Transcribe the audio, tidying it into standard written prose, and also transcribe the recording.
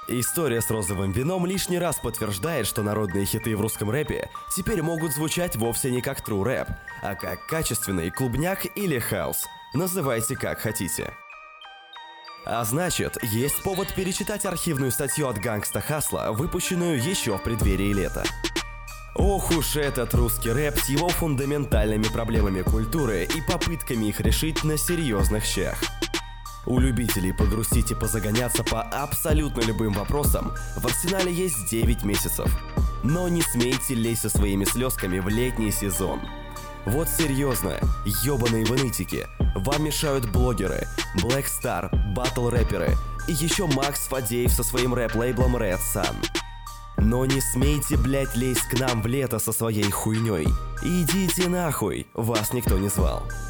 История с розовым вином лишний раз подтверждает, что народные хиты в русском рэпе теперь могут звучать вовсе не как true рэп, а как качественный клубняк или хаус. Называйте как хотите. А значит, есть повод перечитать архивную статью от Gangsta Hustla, выпущенную еще в преддверии лета. Ох уж этот русский рэп с его фундаментальными проблемами культуры и попытками их решить на серьезных щах. У любителей погрустить и позагоняться по абсолютно любым вопросам в арсенале есть 9 месяцев. Но не смейте лезть со своими слезками в летний сезон. Вот серьезно, ёбаные вы нытики, вам мешают блогеры, Black Star, батл-рэперы и еще Макс Фадеев со своим рэп-лейблом Red Sun. Но не смейте, блять, лезть к нам в лето со своей хуйней. Идите нахуй, вас никто не звал.